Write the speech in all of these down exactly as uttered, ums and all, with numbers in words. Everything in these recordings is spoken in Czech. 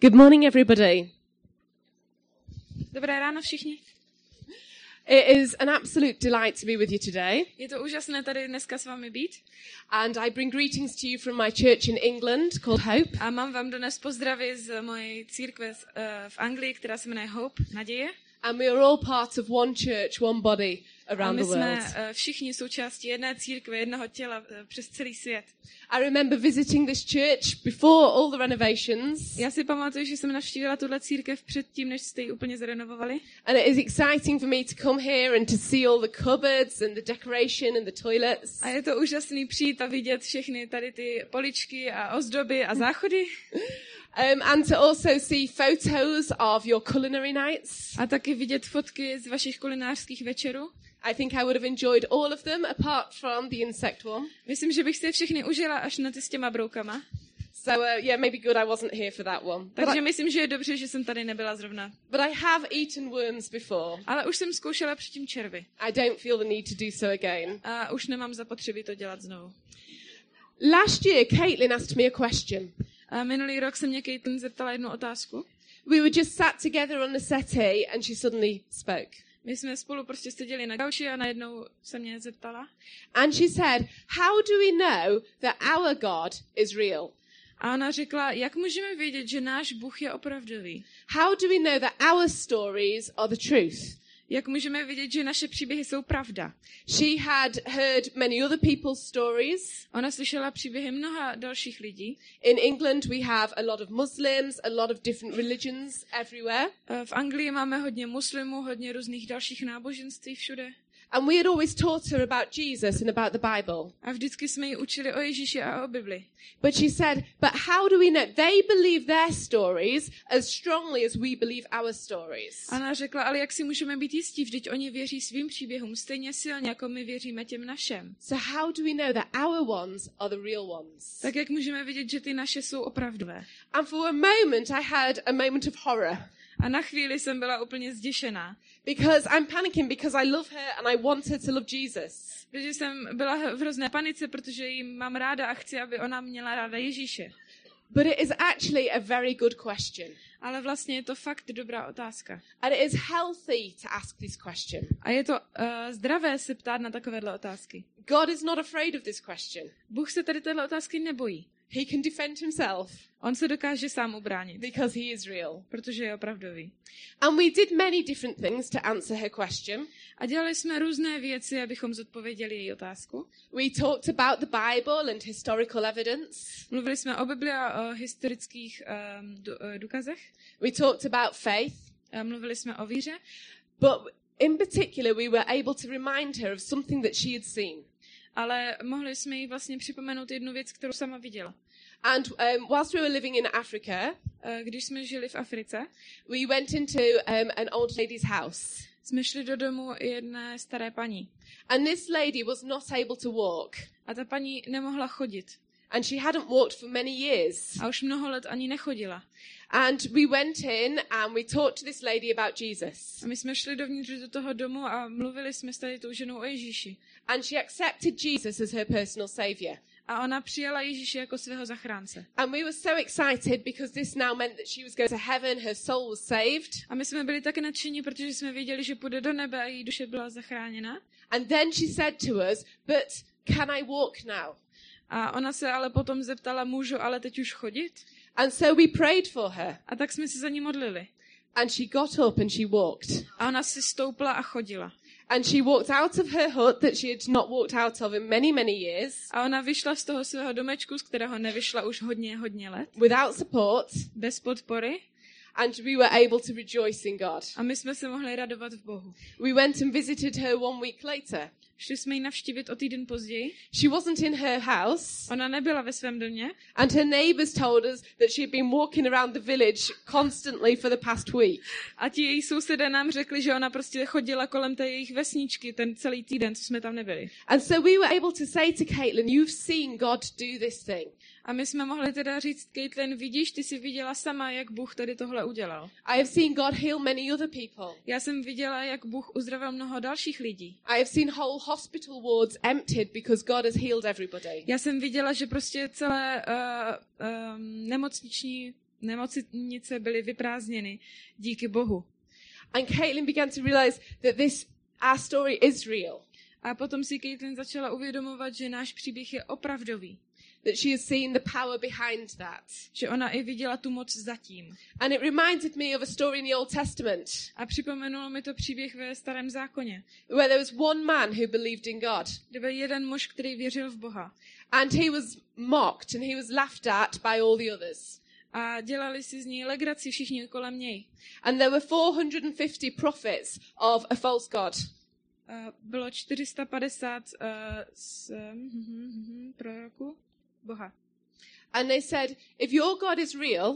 Good morning, everybody. Dobré ráno všichni. It is an absolute delight to be with you today. Je to úžasné tady dneska s vámi být. And I bring greetings to you from my church in England called Hope. A mám vám dnes pozdravy z mojí církve v Anglii, která se jmenuje Hope, Naděje. And we are all part of one church, one body around the world. A my jsme všichni součástí jedné církve, jednoho těla přes celý svět. I remember visiting this church before all the renovations. Já si pamatuju, že jsem navštívila tuhle církev předtím, než jste ji úplně zrenovovali. And it is exciting for me to come here and to see all the cupboards and the decoration and the toilets. A je to úžasný přijít a vidět všechny tady ty poličky a ozdoby a záchody. Um, and to also see photos of your culinary nights. A taky vidět fotky z vašich kulinářských večerů. I think I would have enjoyed all of them apart from the insect one. Myslím, že bych si je všechny užila až na ty s těma broukama. So uh, yeah, maybe good I wasn't here for that one. Takže I, myslím, že je dobře, že jsem tady nebyla zrovna. But I have eaten worms before. Ale už jsem zkoušela předtím červy. I don't feel the need to do so again. A už nemám zapotřebí to dělat znovu. Last year, Caitlin asked me a question. A minulý rok se mě Caitlin zeptala jednu otázku. We were just sat together on the settee and she suddenly spoke. My jsme spolu prostě seděli na gauči a najednou se mě zeptala. And she said, how do we know that our God is real? A ona řekla, jak můžeme vědět, že náš Bůh je opravdový? How do we know that our stories are the truth? Jak můžeme vědět, že naše příběhy jsou pravda? She had heard many other people's stories. Ona slyšela příběhy mnoha dalších lidí. In England we have a lot of Muslims, a lot of different religions everywhere. V Anglii máme hodně muslimů, hodně různých dalších náboženství všude. And we had always taught her about Jesus and about the Bible. A vždycky jsme ji učili o Ježíši a o Bibli. But she said, but how do we know? They believe their stories as strongly as we believe our stories. A ona řekla, ale jak si můžeme být jistí, vždyť oni věří svým příběhům stejně silně, jako my věříme těm našem. So how do we know that our ones are the real ones? Tak jak můžeme vidět, že ty naše jsou opravdové? And for a moment I had a moment of horror. A na chvíli jsem byla úplně zděšená. Because I'm panicking because I love her and I want her to love Jesus. Protože jsem byla v hrozné panice, protože ji mám ráda a chci, aby ona měla ráda Ježíše. But it is actually a very good question. Ale vlastně je to fakt dobrá otázka. And it is healthy to ask this question. A je to uh, zdravé se ptát na takovéhle otázky. God is not afraid of this question. Bůh se tady téhle otázky nebojí. He can defend himself. On se dokáže sám ubránit. Because he is real. Protože je opravdový. And we did many different things to answer her question. A dělali jsme různé věci, abychom zodpověděli její otázku. We talked about the Bible and historical evidence. Mluvili jsme o Bibli a o historických um, d- důkazech. We talked about faith. A mluvili jsme o víře. But in particular we were able to remind her of something that she had seen. Ale mohli jsme jí vlastně připomenout jednu věc, kterou sama viděla. And um, whilst we were living in Africa, když jsme žili v Africe, we went into um, an old lady's house. Jsme šli do domu jedné staré paní. And this lady was not able to walk. A ta paní nemohla chodit. And she hadn't walked for many years. A už mnoho let ani nechodila. And we went in and we talked to this lady about Jesus. A my jsme šli dovnitř do toho domu a mluvili jsme s tady tou ženou o Ježíši. And she accepted Jesus as her personal savior. A ona přijala Ježíše jako svého zachránce. And we were so excited because this now meant that she was going to heaven, her soul was saved. A my jsme byli také nadšení, protože jsme věděli, že půjde do nebe a její duše byla zachráněna. And then she said to us, but can I walk now? A ona se ale potom zeptala, můžu ale teď už chodit? And so we prayed for her. A tak jsme se za ní modlili. And she got up and she walked. A ona si stoupla a chodila. And she walked out of her hut that she had not walked out of in many, many years. A ona vyšla z toho svého domečku, z kterého nevyšla už hodně, hodně let. Without support. Bez podpory. And we were able to rejoice in God. A my jsme se mohli radovat v Bohu. We went and visited her one week later. Šli jsme ji navštívit o týden později. She wasn't in her house. Ona nebyla ve svém domě. And her neighbours told us that she had been walking around the village constantly for the past week. A ti její sousedé nám řekli, že ona prostě chodila kolem té jejich vesničky ten celý týden, co jsme tam nebyli. And so we were able to say to Caitlin, you've seen God do this thing. A my jsme mohli teda říct, Caitlin, vidíš, ty jsi viděla sama, jak Bůh tady tohle udělal. I have seen God heal many other people. Já jsem viděla, jak Bůh uzdravil mnoho dalších lidí. I have seen whole hospital wards emptied because God has healed everybody. Já jsem viděla, že prostě celé uh, um, nemocniční nemocnice byly vyprázdněny díky Bohu. And Caitlin began to realize that this, our story is real. A potom si Caitlin začala uvědomovat, že náš příběh je opravdový. That she has seen the power behind that. Že ona i viděla tu moc zatím. And it reminded me of a story in the Old Testament. A připomenulo mi to příběh ve Starém zákoně. Where there was one man who believed in God. Kde byl jeden muž, který věřil v Boha. And he was mocked and he was laughed at by all the others. A dělali si z něj legraci všichni kolem něj. And there were four hundred fifty prophets of a false god. Uh, bylo čtyři sta padesát uh, z, uh, proroků Boha. And they said, if your God is real,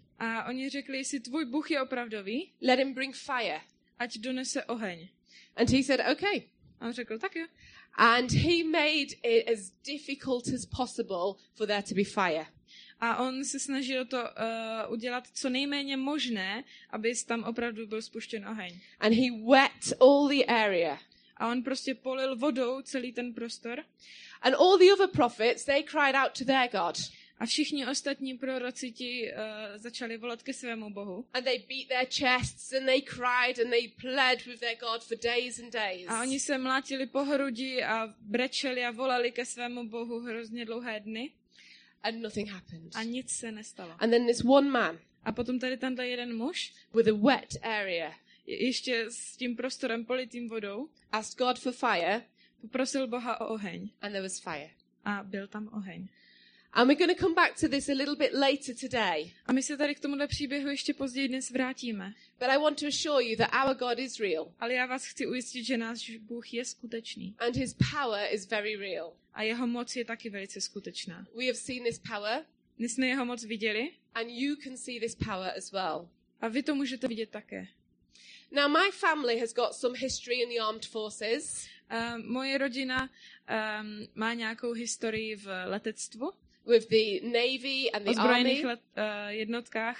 a oni řekli, jestli tvůj Bůh je opravdový, let him bring fire. Ať donese oheň. And he said, okay. A on řekl, tak jo. And he made it as difficult as possible for there to be fire. A on se snažil to uh, udělat co nejméně možné, aby tam opravdu byl spuštěn oheň. And he wet all the area. A on prostě polil vodou celý ten prostor. And all the other prophets, they cried out to their God. A všichni ostatní proroci ti uh, začali volat ke svému Bohu. And they beat their chests and they cried and they pled with their God for days and days. A oni se mlátili po hrudi a brečeli a volali ke svému Bohu hrozně dlouhé dny. And nothing happened. A nic se nestalo. And then this one man. A potom tady tenhle jeden muž. With a wet area. Ještě s tím prostorem politým vodou. Asked God for fire. Poprosil Boha o oheň. And there was fire. A byl tam oheň. And we're going to come back to this a little bit later today. A my se tady k tomuhle příběhu ještě později dnes vrátíme. But I want to assure you that our God is real. Ale já vás chci ujistit, že náš Bůh je skutečný. And his power is very real. A jeho moc je taky velice skutečná. We have seen this power. My jsme jeho moc viděli. And you can see this power as well. A vy to můžete vidět také. Now my family has got some history in the armed forces. Uh, moje rodina um, má nějakou historii v letectvu. With the Navy and the ozbrojených army. Let, uh, jednotkách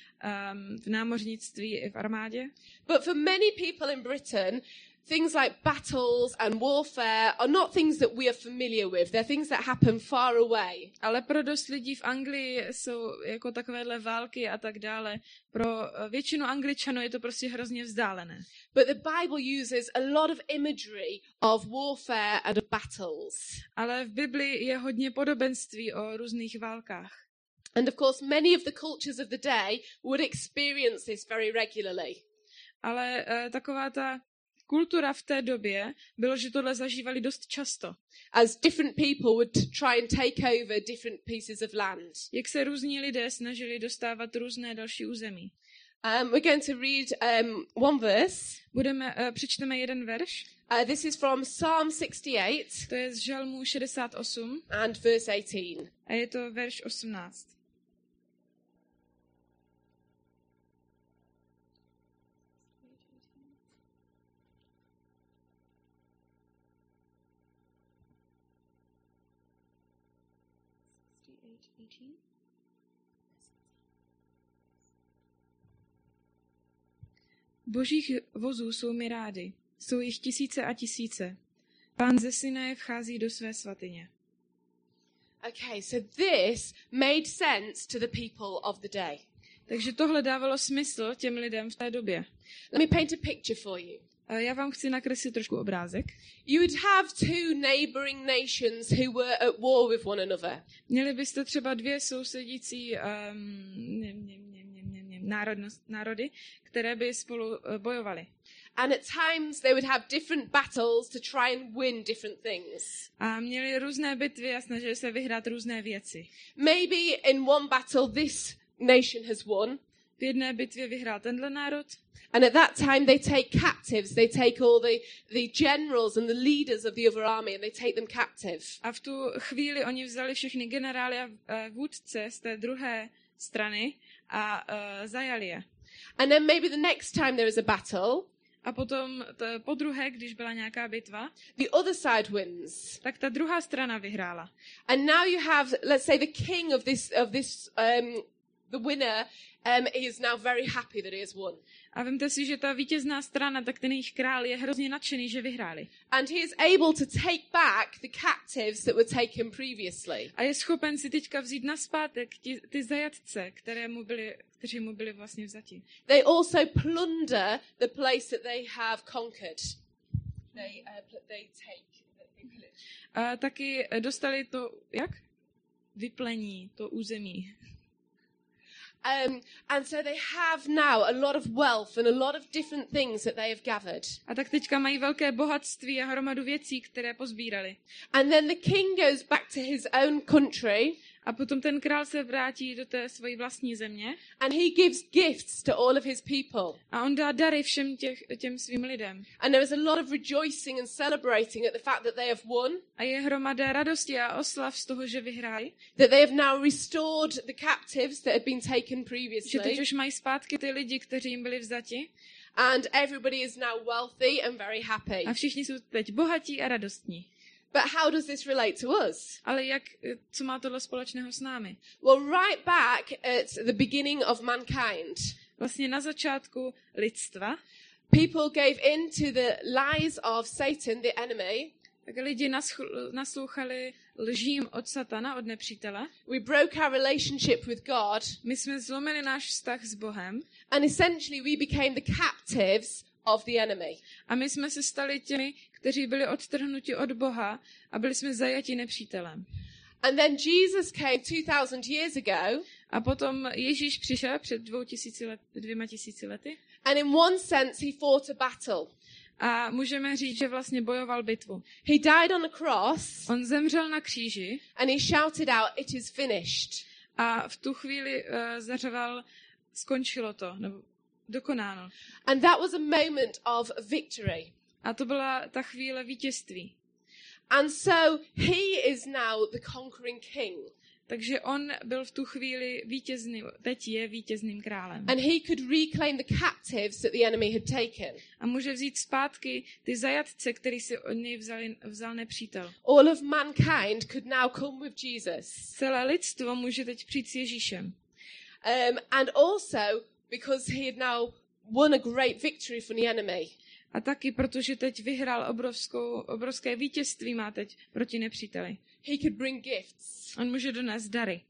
um, v námořnictví i v armádě. But for many people in Britain, things like battles and warfare are not things that we are familiar with. They're things that happen far away. Ale pro dost lidí v Anglii jsou jako takovéhle války a tak dále. Pro většinu Angličanů je to prostě hrozně vzdálené. But the Bible uses a lot of imagery of warfare and of battles. Ale v Biblii je hodně podobenství o různých válkách. And of course, many of the cultures of the day would experience this very regularly. Ale uh, taková ta kultura v té době bylo, že tohle zažívali dost často. As different people would try and take over different pieces of land. Jak se různí lidé snažili dostávat různé další území. Um, we're going to read um, one verse. Budeme, uh, přečteme jeden verš. Uh, this is from Psalm sixty-eight. To je z Žalmu šedesát osm. And verse eighteen. A je to verš osmnáct. Božích vozů jsou mi rády, jsou jich tisíce a tisíce. Pán ze Sinaje vchází do své svatyně. Okay, so this made sense to the people of the day. Takže tohle dávalo smysl těm lidem v té době. Let me paint a picture for you. A já vám chci nakreslit trošku obrázek. You would have two neighboring nations who were at war with one another. Měli byste třeba dvě sousedící um, ne, ne, ne, ne, ne, ne, národnost, národy, které by spolu uh, bojovaly. And at times they would have different battles to try and win different things. A měli různé bitvy a snažili se vyhrát různé věci. Maybe in one battle this nation has won. V jedné bitvě vyhrál tenhle národ. And at that time they take captives. They take all the, the generals and the leaders of the other army and they take them captive. A v tu chvíli oni vzali všechny generály a vůdce z té druhé strany a uh, zajali je. And then maybe the next time there is a battle, a potom t- po druhé, když byla nějaká bitva, the other side wins. Tak ta druhá strana vyhrála. And now you have, let's say, the king of this of this um, the winner, um, he is now very happy that he has won. A vemte si, že ta vítězná strana, tak ten jejich král je hrozně nadšený, že vyhráli. And he is able to take back the captives that were taken previously. A je schopen si teďka vzít nazpátek ty, ty zajatce, které mu byly, kteří mu byli vlastně vzati. They also plunder the place that they have conquered. They, uh, they take, they pillage. A taky dostali to, jak? Vyplení, to území. Um, and so they have now a lot of wealth and a lot of different things that they have gathered. A tak teďka mají velké bohatství a hromadu věcí, které pozbírali. And then the king goes back to his own country. A potom ten král se vrátí do té své vlastní země. And he gives gifts to all of his people. A on dá dary všem těch, těm svým lidem. And there is a lot of rejoicing and celebrating at the fact that they have won. A je hromada radosti a oslav z toho, že vyhráli. That they have now restored the captives that had been taken previously. Že teď už mají zpátky ty lidi, kteří jim byli vzati. And everybody is now wealthy and very happy. A všichni jsou teď bohatí a radostní. But how does this relate to us? Ale jak, co má tohle společného s námi? Well, right back at the beginning of mankind, Vlastně na začátku lidstva, people gave in to the lies of Satan, the enemy. tak lidi naschl- naslouchali lžím od satana, od nepřítele. We broke our relationship with God. My jsme zlomili náš vztah s Bohem. And essentially we became the captives of the enemy. A my jsme se stali těmi, kteří byli odtrhnuti od Boha a byli jsme zajati nepřítelem. And then Jesus came two thousand years ago. A potom Ježíš přišel před dvou tisíci let, dvěma tisíci lety. And in one sense he fought a battle. A můžeme říct, že vlastně bojoval bitvu. He died on a cross. On zemřel na kříži. And he shouted out, "It is finished." A v tu chvíli uh, zařval, skončilo to, nebo dokonáno. And that was a moment of victory. A to byla ta chvíle vítězství. And so he is now the conquering king. Takže on byl v tu chvíli vítězný, teď je vítězným králem. And he could reclaim the captives that the enemy had taken. A může vzít zpátky ty zajatce, který si od něj vzal, vzal nepřítel. All of mankind could now come with Jesus. Celé lidstvo může teď přijít s Ježíšem. Um, and also because he had now won a great victory from the enemy. A taky, protože teď vyhrál obrovskou, obrovské vítězství, má teď proti nepříteli. He could bring gifts. On může donést dary.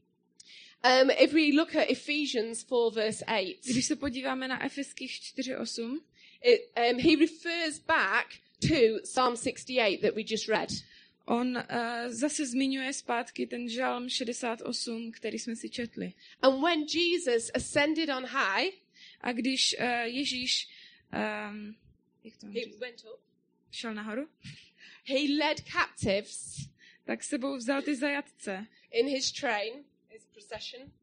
Um, if we look at Ephesians four verse eight, Když se podíváme na Efeských čtyři osm, it, um, he refers back to Psalm sixty-eight that we just read. on uh, zase zmiňuje zpátky ten žalm šedesát osm, který jsme si četli. And when Jesus ascended on high, A když uh, Ježíš um, jak to mám he říct? went up. Šel nahoru, He led captives tak sebou vzal ty zajatce in his train, his procession. Uh,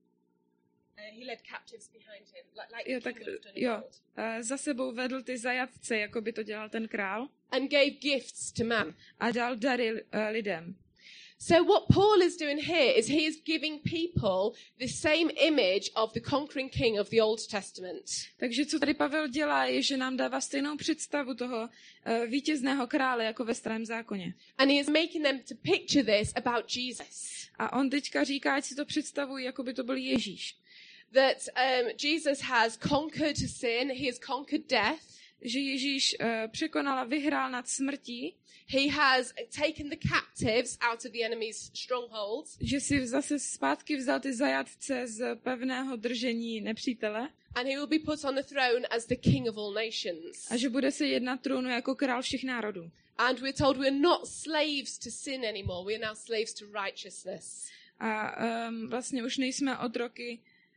he led captives behind him, like, like jo, the tak, king would have done in jo, old. uh, za sebou vedl ty zajatce, jako by to dělal ten král, And gave gifts to man. a dal dary uh, lidem. So what Paul is doing here is he is giving people the same image of the conquering king of the Old Testament. Takže co tady Pavel dělá, je, že nám dává stejnou představu toho uh, vítězného krále, jako ve Starém zákoně. And he is making them to picture this about Jesus. A on teďka říká, ať si to představují, jako by to byl Ježíš. That um, Jesus has conquered sin, he has conquered death. Že Ježíš uh, překonal a vyhrál nad smrtí, He has taken the captives out of the enemy's strongholds. že si zase zpátky vzal ty zajatce z pevného držení nepřítele And he will be put on the throne as the king of all nations. a že bude se jednat trůnu jako král všech národů. And we're told we're not slaves to sin anymore. We are now slaves to righteousness. A um, vlastně už nejsme otroky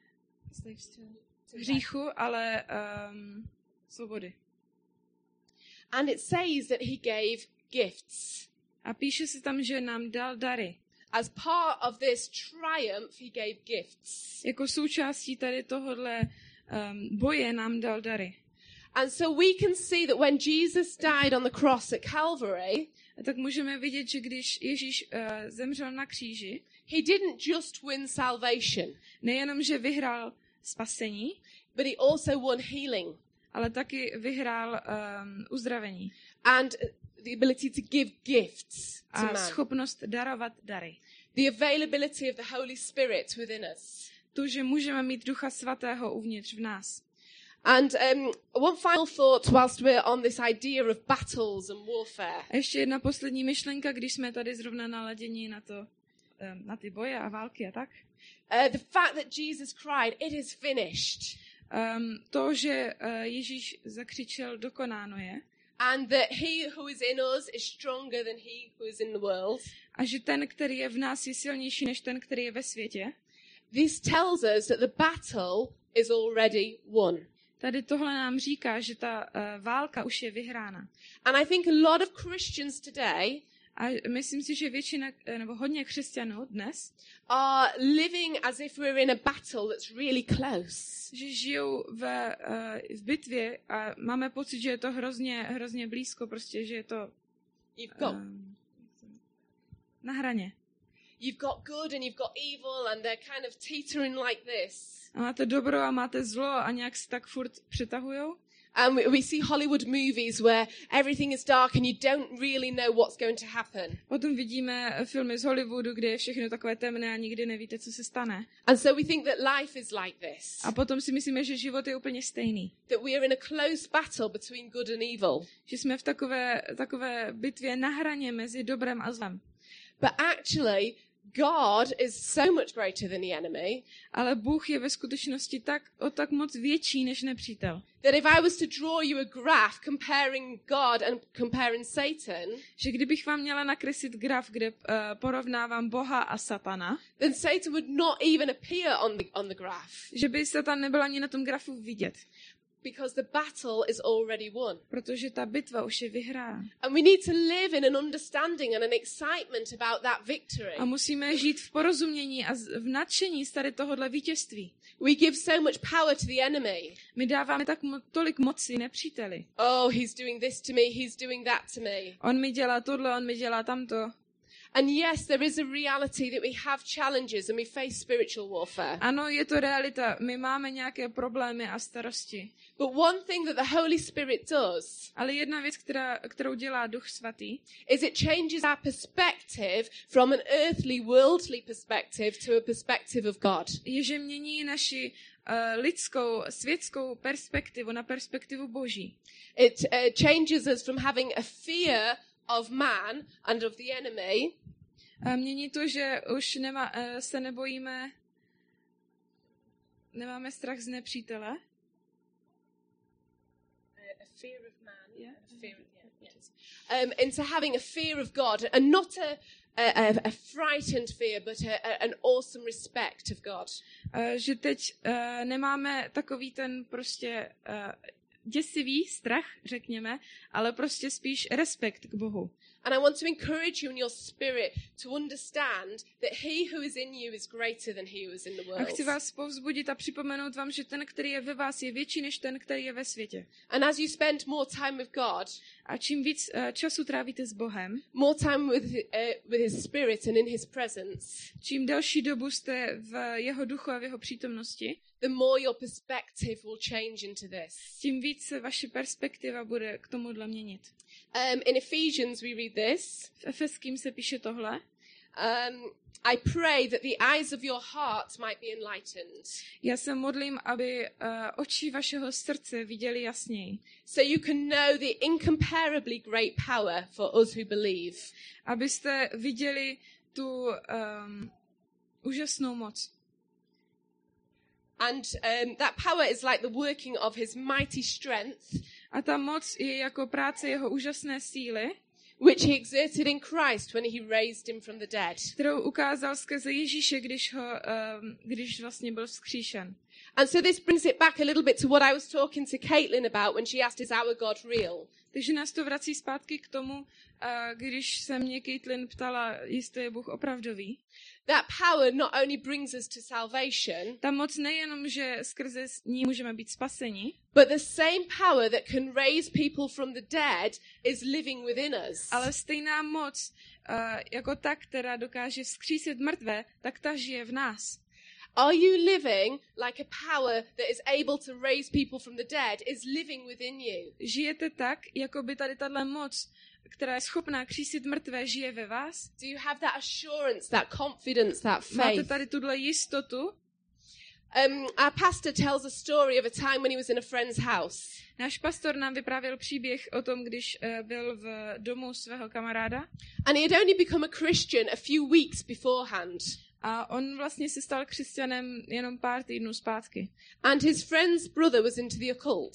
hříchu, ale um, svobody. And it says that he gave gifts. A píše se tam, že nám dal dary. As part of this triumph, he gave gifts. Jako součástí tady tohohle um, boje nám dal dary. And so we can see that when Jesus died on the cross at Calvary, A tak můžeme vidět, že když Ježíš uh, zemřel na kříži, he didn't just win salvation, nejenom, že vyhrál spasení, but he also won healing ale taky vyhrál um, uzdravení and the ability to give gifts to a man. schopnost darovat dary. The availability of the Holy Spirit within us. to, že můžeme mít Ducha Svatého uvnitř v nás. And um, one final thought whilst we're on this idea of battles and warfare. A ještě jedna poslední myšlenka, když jsme tady zrovna naladěni na to, na ty boje a války a tak. Uh, the fact that Jesus cried, it is finished. Um, to, že uh, Ježíš zakřičel, dokonáno je. And that he who is in us is stronger than he who is in the world. A že ten, který je v nás, je silnější než ten, který je ve světě. This tells us that the battle is already won. Tady tohle nám říká, že ta uh, válka už je vyhrána. And I think a lot of Christians today a myslím si, že většina, nebo hodně křesťanů dnes are living as if we're in a battle that's really close. Že žijou ve, uh, v bitvě a máme pocit, že je to hrozně, hrozně blízko, prostě, že je to You've got, uh, na hraně. You've got good and you've got evil and they're kind of teetering like this. A máte dobro a máte zlo a nějak se tak furt přetahujou. And we, we see Hollywood movies where everything is dark and you don't really know what's going to happen. Potom vidíme filmy z Hollywoodu, kde je všechno takové temné a nikdy nevíte, co se stane. And so we think that life is like this. A potom si myslíme, že život je úplně stejný. That we are in a close battle between good and evil. Že jsme v takové, takové bitvě na hraně mezi dobrem a zlem. But actually, God is so much greater than the enemy. Ale Bůh je ve skutečnosti tak, o tak moc větší než nepřítel. That if I was to draw you a graph comparing God and comparing Satan, že kdybych vám měla nakreslit graf, kde uh, porovnávám Boha a Satana, then Satan would not even appear on the on the graph. Že by Satan nebyl ani na tom grafu vidět. Because the battle is already won. Protože ta bitva už je vyhrána. And we need to live in an understanding and an excitement about that victory. A musíme žít v porozumění a v nadšení z tady tohohle vítězství. We give so much power to the enemy. My dáváme tak mo- tolik moci nepříteli. Oh, he's doing this to me, he's doing that to me. On mi dělá tohle, on mi dělá tamto. And yes, there is a reality that we have challenges and we face spiritual warfare. Ano, je to realita. My máme nějaké problémy a starosti. But one thing that the Holy Spirit does, ale jedna věc, která, kterou dělá Duch Svatý, is it changes our perspective from an earthly, worldly perspective to a perspective of God. Je, že mění naši uh, lidskou, světskou perspektivu na perspektivu Boží. It uh, changes us from having a fear of man and of the enemy. A mění to, že už nema, uh, se nebojíme, nemáme strach z nepřítele. A fear of man. Yeah. A fear, yeah, yes. Um, into having a fear of God, and not a, a, a frightened fear, but a, a, an awesome respect of God. Uh, že teď uh, nemáme takový ten prostě uh, děsivý strach, řekněme, ale prostě spíš respekt k Bohu. And I want to encourage you in your spirit to understand that he who is in you is greater than he who is in the world. A chci vás povzbudit a připomenout vám, že ten, který je ve vás, je větší než ten, který je ve světě. And as you spend more time with God, a čím víc uh, času trávíte s Bohem, more time with, uh, with his spirit and in his presence, čím delší dobu jste v jeho duchu a v jeho přítomnosti, the more your perspective will change into this. Tím víc se vaše perspektiva bude k tomuhle měnit. Um, in Ephesians we read this. V Efeským se píše tohle. Um, I pray that the eyes of your heart might be enlightened. Já se modlím, aby uh, oči vašeho srdce viděly jasněji. So you can know the incomparably great power for us who believe. Abyste viděli tu um, úžasnou moc. And um, that power is like the working of his mighty strength. A ta moc je jako práce jeho úžasné síly, which he exerted in Christ when he raised him from the dead. Kterou ukázal skrze Ježíše, když ho, um, když vlastně byl vzkříšen. And so this brings it back a little bit to what I was talking to Caitlin about when she asked, is our God real? Takže nás to vrací zpátky k tomu, uh, když se mě Caitlin ptala, jestli je Bůh opravdový. That power not only brings us to salvation, ta moc nejenom, že skrze ní můžeme být spaseni, but the same power that can raise people from the dead is living within us. Ale stejná moc, uh, jako ta, která dokáže vzkřísit mrtvé, tak ta žije v nás. Are you living like a power that is able to raise people from the dead is living within you? Žijete tak, jako by tady tato moc, která je schopná křísit mrtvé, žije ve vás? Do you have that assurance, that confidence, that faith? Máte tady tuhle jistotu? Um, our pastor tells a story of a time when he was in a friend's house. Náš pastor nám vyprávěl příběh o tom, když uh, byl v domu svého kamaráda. And he had only become a Christian a few weeks beforehand. A on vlastně se stal křesťanem jenom pár týdnů zpátky. And his friend's brother was into the occult.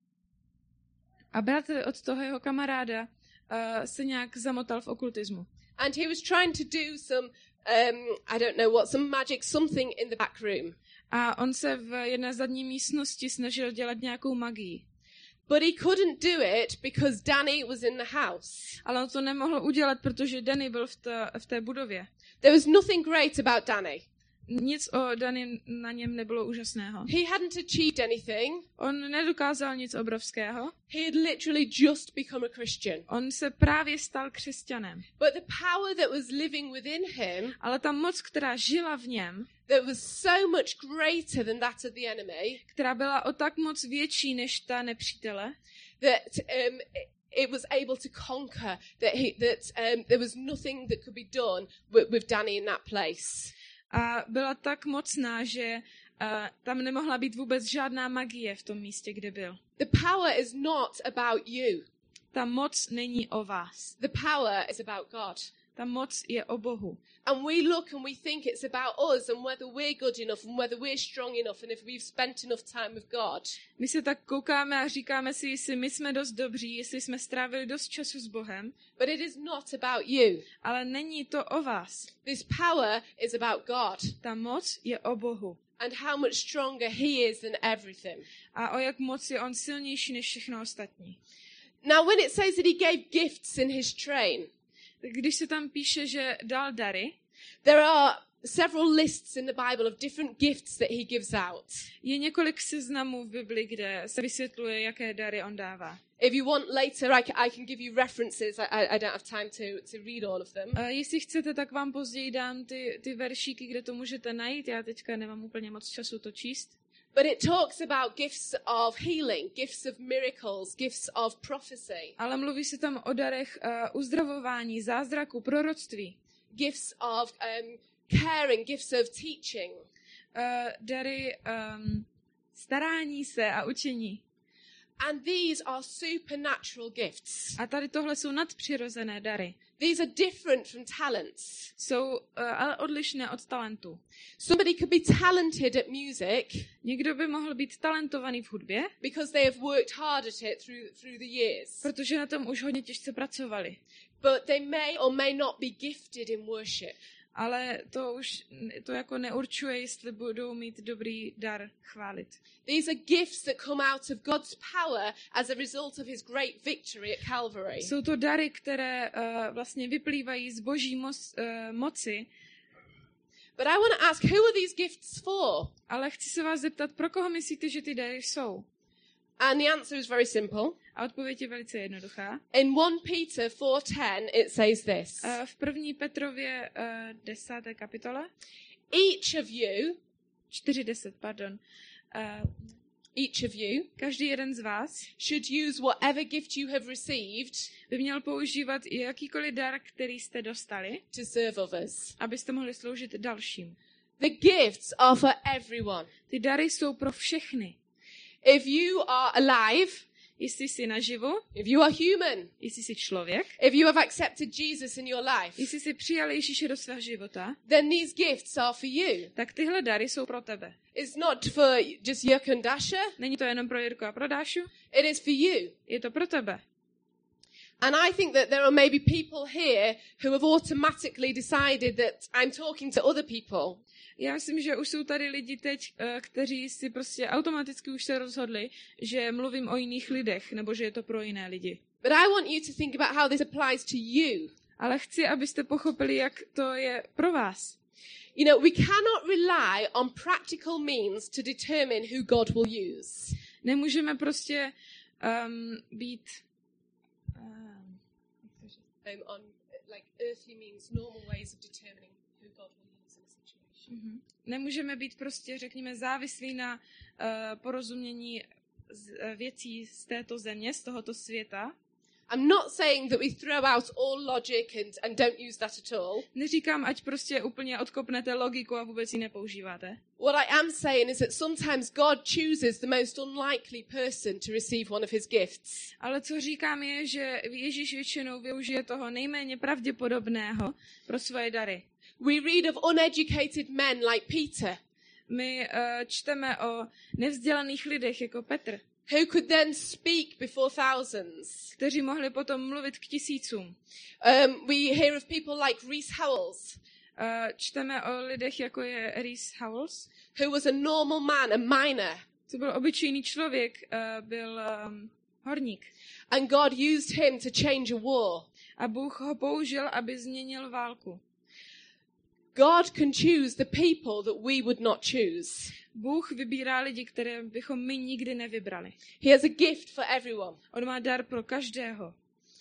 A bratr od toho jeho kamaráda uh, se nějak zamotal v okultismu. And he was trying to do some, um, I don't know what, some magic, something in the back room. A on se v jedné zadní místnosti snažil dělat nějakou magii. But he couldn't do it because Danny was in the house. Ale on to nemohl udělat, protože Danny byl v, ta, v té budově. There was nothing great about Danny. Nic o Danny na něm nebylo úžasného. He hadn't achieved anything. On nedokázal nic obrovského. He had literally just become a Christian. On se právě stal křesťanem. But the power that was living within him, Ale ta moc, která žila v něm, that was so much greater than that of the enemy, která byla o tak moc větší než ta nepřítele, that um, it was able to conquer, that, he, that um, there was nothing that could be done with, with Danny in that place. a byla tak mocná, že uh, tam nemohla být vůbec žádná magie v tom místě, kde byl. The power is not about you. Ta moc není o vás. The power is about God. Ta moc je o Bohu. And we look and we think it's about us and whether we're good enough and whether we're strong enough and if we've spent enough time with God. My se tak koukáme a říkáme si, jestli my jsme dost dobří, jestli jsme strávili dost času s Bohem. But it is not about you. Ale není to o vás. This power is about God Ta moc je o Bohu. and how much stronger he is than everything. A o jak moc je on silnější než všechno ostatní. Now when it says that he gave gifts in his train, Když se tam píše, že dal dary, there are several lists in the Bible of different gifts that he gives out. je několik seznamů v Bibli, kde se vysvětluje, jaké dary on dává. If you want later, I can, I can give you references. I, I don't have time to, to read all of them. A jestli chcete, tak vám později dám ty, ty veršíky, kde to můžete najít. Já teďka nemám úplně moc času to číst. But it talks about gifts of healing, gifts of miracles, gifts of prophecy, Ale mluví se tam o darech uh, uzdravování, zázraku, proroctví, gifts of um, caring, gifts of teaching. uh, dary um, starání se a učení. And these are supernatural gifts. A tady tohle jsou nadpřirozené dary. These are different from talents. Jsou uh, ale odlišné od talentu. Somebody could be talented at music Někdo by mohl být talentovaný v hudbě, because they have worked hard at it through, through the years. protože na tom už hodně těžce pracovali. But they may or may not be gifted in worship. Ale to už to jako neurčuje, jestli budou mít dobrý dar chválit. These are gifts that come out of God's power as a result of his great victory at Calvary. Jsou to dary, které uh, vlastně vyplývají z boží moc, uh, moci. But I want to ask, who are these gifts for? Ale chci se vás zeptat, pro koho myslíte, že ty dary jsou? And the answer is very simple. A odpověď je velice jednoduchá. In First Peter four ten it says this. Uh, v první Petrově uh, desáté kapitole, Each of you, čtyři deset, pardon, uh, each of you každý jeden z vás should use whatever gift you have received by měl používat i jakýkoliv dar, který jste dostali, to serve others. abyste mohli sloužit dalším. The gifts are for everyone. Ty dary jsou pro všechny. If you are alive, Jestli jsi naživu, if you are human, jestli jsi člověk, if you have accepted Jesus in your life, jestli jsi přijal Ježíše do svého života, then these gifts are for you. tak tyhle dary jsou pro tebe. It's not for just Jörg and Dasha, Není to jenom pro Jirku a pro Dášu, it is for you. je to pro tebe. And I think that there are maybe people here who have automatically decided that I'm talking to other people. Já myslím, že už jsou tady lidi teď, eh, kteří si prostě automaticky už se rozhodli, že mluvím o jiných lidech, nebo že je to pro jiné lidi. But I want you to think about how this applies to you. Ale chci, abyste pochopili, jak to je pro vás. You know, we cannot rely on practical means to determine who God will use. Nemůžeme prostě um, být... Um, Um, on like earthly means, normal ways of determining who God will use in a situation. mm-hmm. Nemůžeme být prostě, řekněme, závislí na uh, porozumění z, uh, věcí z této země, z tohoto světa. I'm not saying that we throw out all logic and, and don't use that at all. Neříkám, ať prostě úplně odkopnete logiku a vůbec ji nepoužíváte. What I am saying is that sometimes God chooses the most unlikely person to receive one of his gifts. Ale co říkám je, že Ježíš většinou využije toho nejméně pravděpodobného pro svoje dary. We read of uneducated men like Peter, My uh, čteme o nevzdělaných lidech jako Petr, who could then speak before thousands. kteří mohli potom mluvit k tisícům. Um, we hear of people like Rees Howells, Uh, čteme o lidech, jako je Rees Howells. who was a normal man, a miner. To byl obyčejný člověk, uh, byl um, horník. And God used him to change a war. A Bůh ho použil, aby změnil válku. God can choose the people that we would not choose. Bůh vybírá lidi, které bychom my nikdy nevybrali. He has a gift for everyone. On má dar pro každého.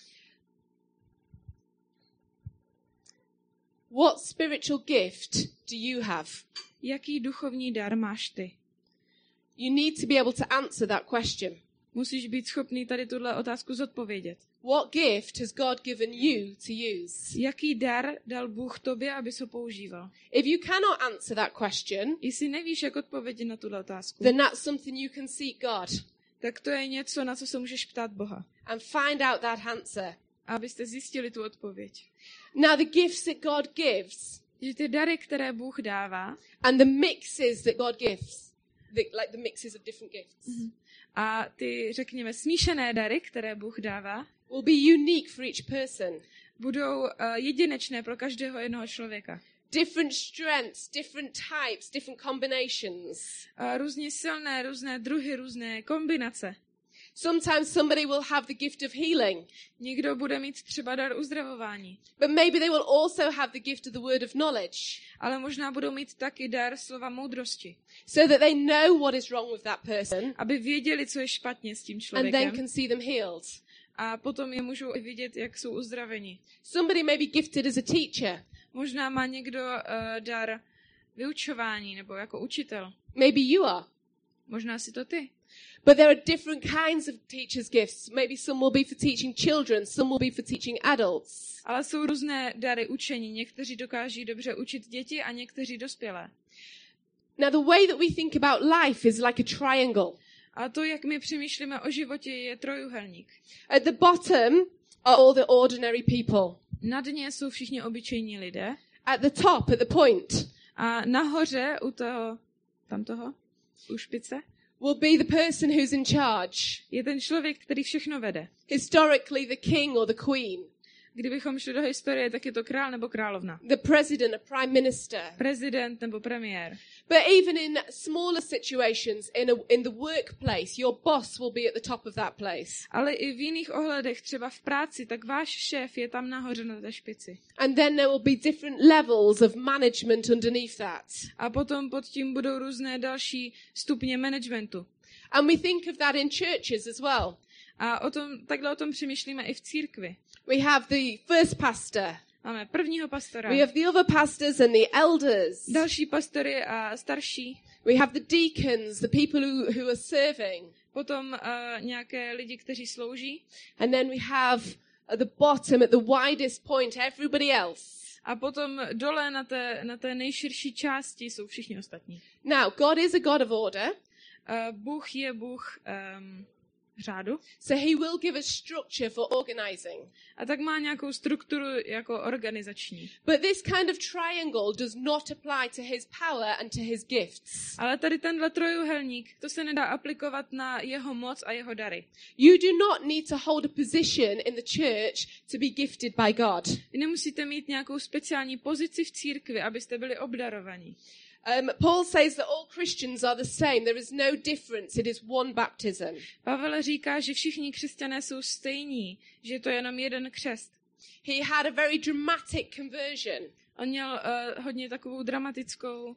What spiritual gift do you have? Jaký duchovní dar máš ty? You need to be able to answer that question. Musíš být schopný tady tuhle otázku zodpovědět. What gift has God given you to use? Jaký dar dal Bůh tobě, abys ho používal? If you cannot answer that question, Jestli nevíš, jak odpovědět na tuhle otázku, then that's something you can seek God tak to je něco, na co se můžeš ptát Boha. and find out that answer. Abyste zjistili tu odpověď. Now, the gifts that God gives Že ty dary, které Bůh dává, and the mixes that God gives, the, like the mixes of different gifts, a ty, řekněme, smíšené dary, které Bůh dává, will be unique for each person. budou uh, jedinečné pro každého jednoho člověka. Different strengths, different types, different combinations. Uh, různě silné, různé druhy, různé kombinace. Sometimes somebody will have the gift of healing, Někdo bude mít třeba dar uzdravování, but maybe they will also have the gift of the word of knowledge, ale možná budou mít taky dar slova moudrosti, so that they know what is wrong with that person aby věděli, co je špatně s tím and then člověkem, can see them healed. a potom je můžou i vidět, jak jsou uzdraveni. Somebody may be gifted as a teacher. Možná má někdo uh, dar vyučování nebo jako učitel. Maybe you are. Možná si to ty. But there are different kinds of teachers' gifts. Maybe some will be for teaching children, some will be for teaching adults. Ale jsou různé dary učení. Někteří dokáží dobře učit děti a někteří dospělé. Now, the way that we think about life is like a triangle. A to, jak my přemýšlíme o životě, je trojuhelník. At the bottom are all the ordinary people. Na dně jsou všichni obyčejní lidé At the top, at the point, a nahoře u toho, tam toho, u špice, will be the person who's in charge. je ten člověk, který všechno vede. Historically, the king or the queen, Kdybychom šli do historie, tak je to král nebo královna. the president, a prime minister. Prezident nebo premiér. But even in smaller situations, in, a, in the workplace, your boss will be at the top of that place. Ale i v jiných ohledech, třeba v práci, tak váš šéf je tam nahoře na té špici. And then there will be different levels of management underneath that. A potom pod tím budou různé další stupně managementu. And we think of that in churches as well. A o tom, takhle o tom přemýšlíme i v církvi. We have the first pastor. Máme prvního pastora, We have the other pastors and the elders. další pastory a starší, We have the deacons, the people who, who are serving. potom uh, nějaké lidi, kteří slouží. And then we have at the bottom, at the widest point, everybody else. A potom dole na té, na té nejširší části jsou všichni ostatní. Now, God is a God of order. Uh, Bůh je Bůh um, řádu. So he will give us structure for organizing. A tak má nějakou strukturu jako organizační. But this kind of triangle does not apply to his power and to his gifts. Ale tady tenhle trojuhelník, to se nedá aplikovat na jeho moc a jeho dary. You do not need to hold a position in the church to be gifted by God. Vy nemusíte mít nějakou speciální pozici v církvi, abyste byli obdarovaní. Um, Paul says that all Christians are the same. There is no difference. It is one baptism. Pavel říká, že všichni křesťané jsou stejní, že je to jenom jeden křest. He had a very dramatic conversion. On měl uh, hodně takovou dramatickou,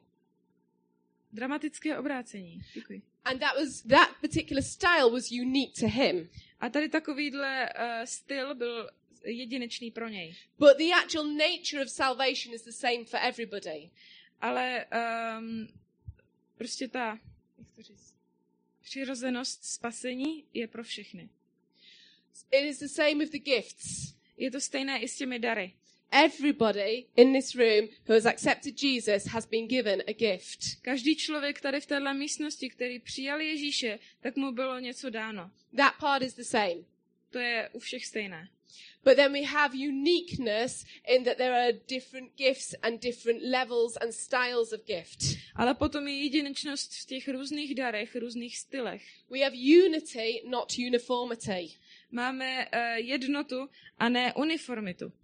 dramatické obrácení. Děkuji. And that was that particular style was unique to him. A tady takovýhle uh, styl byl jedinečný pro něj. But the actual nature of salvation is the same for everybody. Ale um, prostě ta, jak to říct, přirozenost spasení je pro všechny. It is the same with the gifts. Je to stejné i s těmi dary. Everybody in this room who has accepted Jesus has been given a gift. Každý člověk tady v této místnosti, který přijal Ježíše, tak mu bylo něco dáno. That part is the same. To je u všech stejné. But then we have uniqueness in that there are different gifts and different levels and styles of gift. Ale potom je jedinečnost v těch různých darech, různých stylech. We have unity, not uniformity. Máme uh, jednotu a ne uniformitu.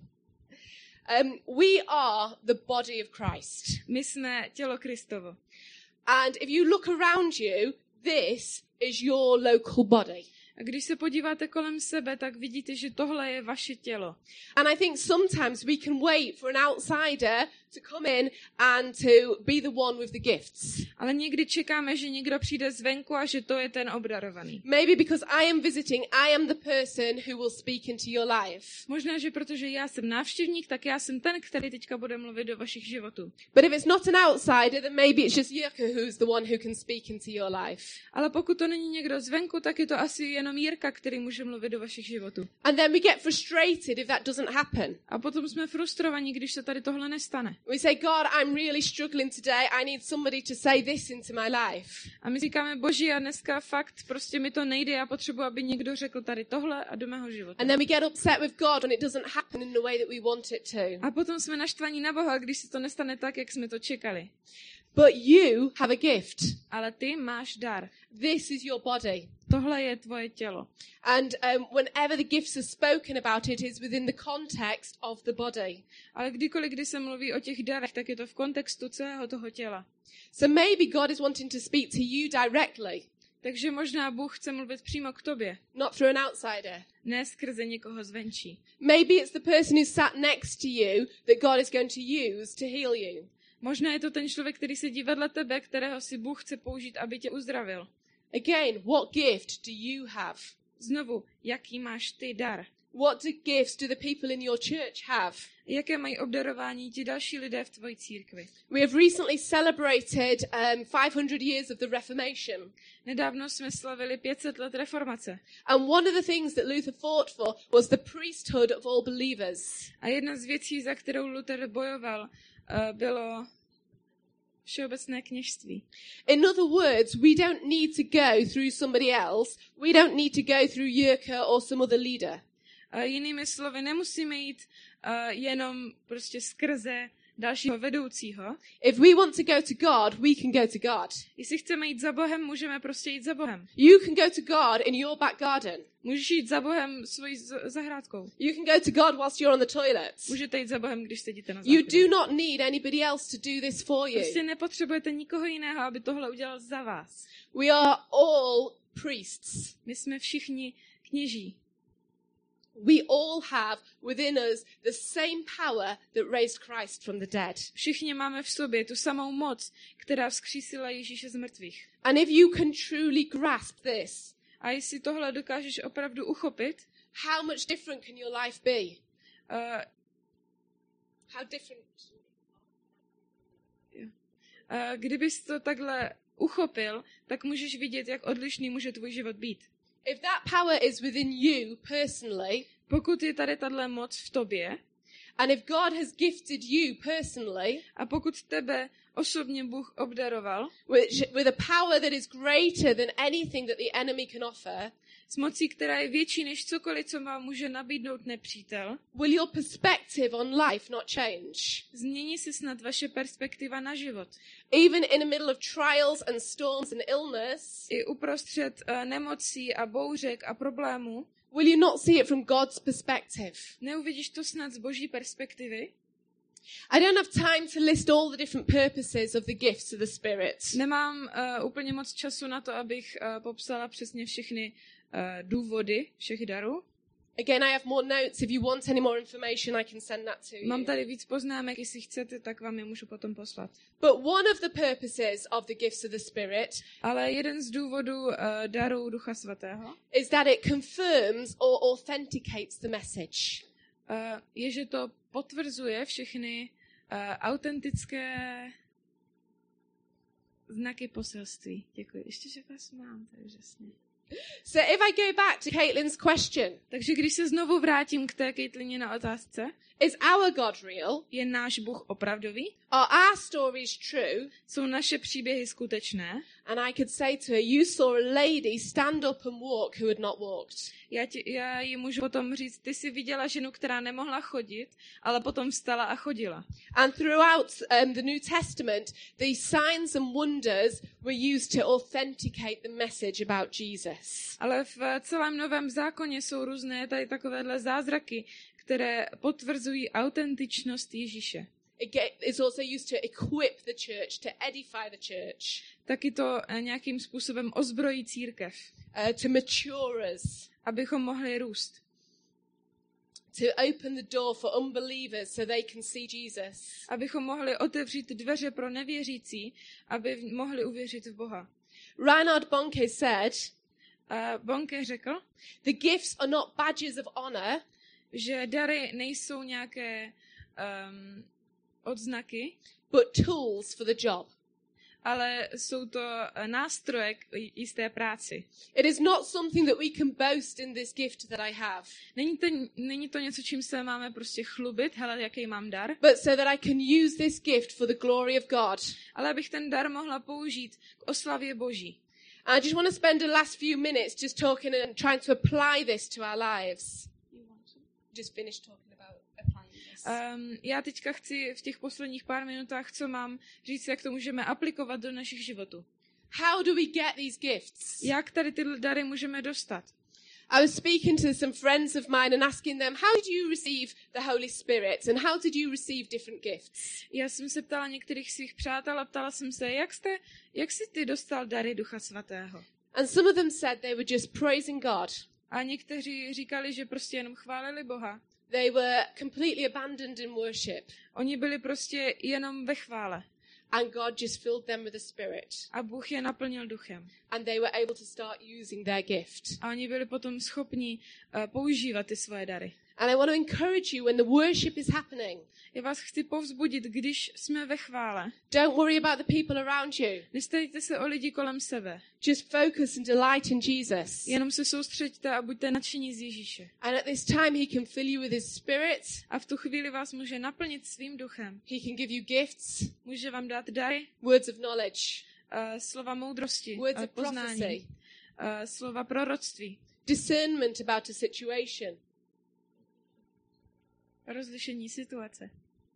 Um, we are the body of Christ. My jsme tělo Kristovo. And if you look around you, this is your local body. A když se podíváte kolem sebe, tak vidíte, že tohle je vaše tělo. And I think sometimes we can wait for an outsider to come in and to be the one with the gifts. Ale někdy čekáme, že někdo přijde zvenku a že to je ten obdarovaný. Maybe because I am visiting, I am the person who will speak into your life. Možná, že protože já jsem návštěvník, tak já jsem ten, který teďka bude mluvit do vašich životů. But if it's not an outsider, then maybe it's just Jirka who's the one who can speak into your life. Ale pokud to není někdo zvenku, tak je to asi jenom Jirka, který může mluvit do vašich životů. And then we get frustrated if that doesn't happen. A potom jsme frustrovaní, když se tady tohle nestane. We say, God, I'm really struggling today. I need somebody to say this into my life. A my říkáme, Boží, a dneska fakt prostě mi to nejde, já potřebuji, aby někdo řekl tady tohle a do mého života. And then we get upset with God when it doesn't happen in the way that we want it to. A potom jsme naštvaní na Boha, když se to nestane tak, jak jsme to čekali. But you have a gift. Ale ty máš dar. This is your body. Tohle je tvoje tělo. And um, whenever the gifts are spoken about, it is within the context of the body. Ale kdykoliv, kdy se mluví o těch darech, tak je to v kontextu celého toho těla. So maybe God is wanting to speak to you directly, Takže možná Bůh chce mluvit přímo k tobě, not through an outsider. ne skrze někoho zvenčí. Maybe it's the person who sat next to you that God is going to use to heal you. Možná je to ten člověk, který sedí vedle tebe, kterého si Bůh chce použít, aby tě uzdravil. Again, what gift do you have? Znovu, jaký máš ty dar? What do gifts do the people in your church have? Jaké mají obdarování ti další lidé v tvojí církvi? We have recently celebrated um, five hundred years of the Reformation. Nedávno jsme slavili pět set let reformace. And one of the things that Luther fought for was the priesthood of all believers. A jedna z věcí, za kterou Luther bojoval, uh, bylo všeobecné kněžství. In other words, we don't need to go through somebody else. We don't need to go through Jirka or some other leader. A jinými slovy, nemusíme jít uh, jenom prostě skrze dalšího vedoucího. If we want to go to God, we can go to God. Jestli chceme jít za Bohem, můžeme prostě jít za Bohem. You can go to God in your back garden. Můžeš jít za Bohem svojí z- zahrádkou. You can go to God whilst you're on the toilet. Můžete jít za Bohem, když sedíte na You záchodě. do not need anybody else to do this for you. Prostě nepotřebujete nikoho jiného, aby tohle udělal za vás. We are all priests. My jsme všichni kněží. We all have within us the same power that raised Christ from the dead. Všichni máme v sobě tu samou moc, která vzkřísila Ježíše z mrtvých. And if you can truly grasp this, A jestli tohle dokážeš opravdu uchopit, how much different can your life be? uh, How different? uh, kdybys to takhle uchopil, tak můžeš vidět, jak odlišný může tvůj život být. If that power is within you personally, Pokud je tady tahle moc v tobě and if God has gifted you personally a pokud tebe osobně Bůh obdaroval with, with a power that is greater than anything that the enemy can offer, s mocí, která je větší než cokoliv, co vám může nabídnout nepřítel, will your perspective on life not change? změní se snad vaše perspektiva na život. Even in the middle of trials and storms and illness, I uprostřed uh, nemocí a bouřek a problémů, will you not see it from God's perspective? neuvidíš to snad z Boží perspektivy? I don't have time to list all the different purposes of the gifts of the Spirit. Nemám uh, úplně moc času na to, abych uh, popsala přesně všechny uh, důvody všech darů. Again, I have more notes. If you want any more information, I can send that to you. Mám tady víc poznámek, jestli chcete, tak vám je můžu potom poslat. But one of the purposes of the gifts of the Spirit Ale jeden z důvodů uh, darů Ducha Svatého is that it confirms or authenticates the message. uh, je, že to potvrzuje všechny uh, autentické znaky poselství. Děkuji. Ještě, že vás mám, to je úžasně. So if I go back to Caitlin's question, Takže když se znovu vrátím k té Caitlině na otázce, is our God real? je náš Bůh opravdový? Are our stories true? Jsou naše příběhy skutečné? And I could say to her, you saw a lady stand up and walk who had not walked. Já, ti, já jí můžu potom říct, ty jsi viděla ženu, která nemohla chodit, ale potom vstala a chodila. And throughout um, the New Testament, these signs and wonders were used to authenticate the message about Jesus. Ale v celém Novém zákoně jsou různé tady takovéhle zázraky, které potvrzují autentičnost Ježíše. It get, it's also used to equip the church, to edify the church, Taky to nějakým způsobem ozbrojí církev, uh, to mature us, abychom mohli růst. to open the door for unbelievers so they can see Jesus. Abychom mohli otevřít dveře pro nevěřící, aby mohli uvěřit v Boha. Reinhard Bonnke said, A Bonnke řekl, the gifts are not badges of honor, že dary nejsou nějaké um, odznaky, but tools for the job. ale jsou to nástroje k jisté práci. It is not something that we can boast in this gift that I have, Není to, není to něco, čím se máme prostě chlubit, hele, jaký mám dar, but so that I can use this gift for the glory of God. ale abych ten dar mohla použít k oslavě Boží. I just want to spend the last few minutes just talking and trying to apply this to our lives. Just finish talking about applying this. Um, já teďka chci v těch posledních pár minutách, co mám říct, jak to můžeme aplikovat do našich životů. How do we get these gifts? Jak tady tyhle dary můžeme dostat? I was speaking to some friends of mine and asking them, how did you receive the Holy Spirit and how did you receive different gifts? Já jsem se ptala některých svých přátel a ptala jsem se, jak jste, jak jsi ty dostal dary Ducha Svatého? And some of them said they were just praising God. A někteří říkali, že prostě jenom chválili Boha. They were completely abandoned in worship Oni byli prostě jenom ve chvále. and God just filled them with the Spirit A Bůh je naplnil duchem. and they were able to start using their gift. A oni byli potom schopni uh, používat ty svoje dary. And I want to encourage you when the worship is happening, Já vás chci povzbudit, když jsme ve chvále. don't worry about the people around you. Nestarejte se o lidi kolem sebe. Just focus and delight in Jesus. Jenom se soustřeďte a buďte nadšení z Ježíše. And at this time, He can fill you with His Spirit. A v tu chvíli vás může naplnit svým duchem. He can give you gifts, Může vám dát dary, words of knowledge, uh, slova moudrosti, words uh, of poznání, prophecy, uh, slova proroctví, discernment about a situation. rozlišení situace.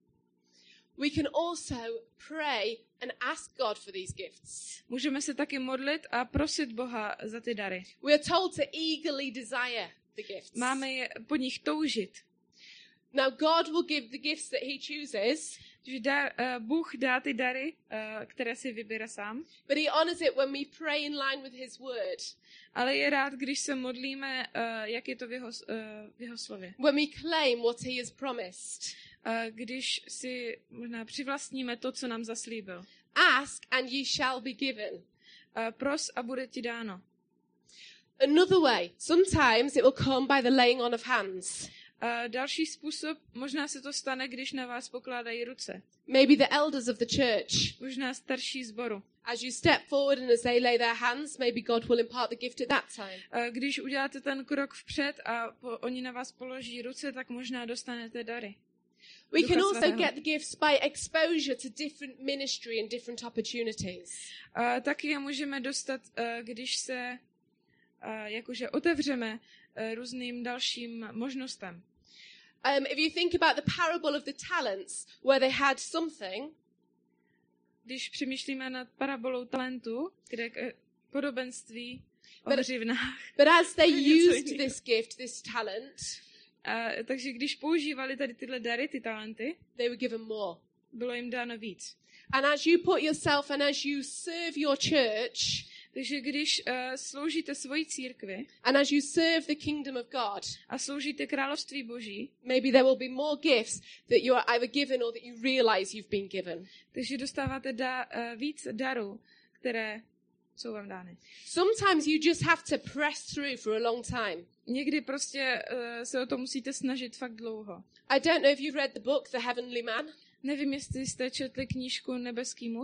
We can also pray and ask God for these gifts. Můžeme se taky modlit a prosit Boha za ty dary. We are told to eagerly desire the gifts. Máme je po nich toužit. Now, God will give the gifts that He chooses, Že dá, uh, Bůh dá ty dary, uh, které si vybere sám, but He honors it when we pray in line with His word. ale je rád, když se modlíme, uh, jak je to v jeho, uh, v jeho slově. When we claim what He has promised. Uh, když si možná přivlastníme to, co nám zaslíbil. Ask and ye shall be given. Uh, pros a bude ti dáno. Another way, sometimes it will come by the laying on of hands. Uh, další způsob, možná se to stane, když na vás pokládají ruce. Maybe the elders of the church. Možná starší sboru. As you step forward and as they lay their hands, maybe God will impart the gift at that time. Uh, když uděláte ten krok vpřed a po, oni na vás položí ruce, tak možná dostanete dary. We Ducha can also Svatého. get the gifts by exposure to different ministry and different opportunities. Uh, taky je můžeme dostat, uh, když se uh, jakože otevřeme uh, různým dalším možnostem. Um, if you think about the parable of the talents, where they had something, Když přemýšlíme nad parabolou talentu, kde k eh, podobenství o But- hřivnách. but as they Něco used jiného. this gift, this talent, A, takže když používali tady tyhle dary, ty talenty, they were given more. bylo jim dáno víc. And as you put yourself and as you serve your church, Takže když uh, sloužíte svoji církvi and as you serve the kingdom of God, a sloužíte království Boží, maybe there will be more gifts that you are either given or that you realize you've been given. takže dostáváte da, uh, víc darů, které jsou vám dány. Sometimes you just have to press through for a long time. Někdy prostě uh, se o to musíte snažit fakt dlouho. I don't know if you've read the book, The Heavenly Man. Nevím, jestli jste četli knížku Nebeský muž.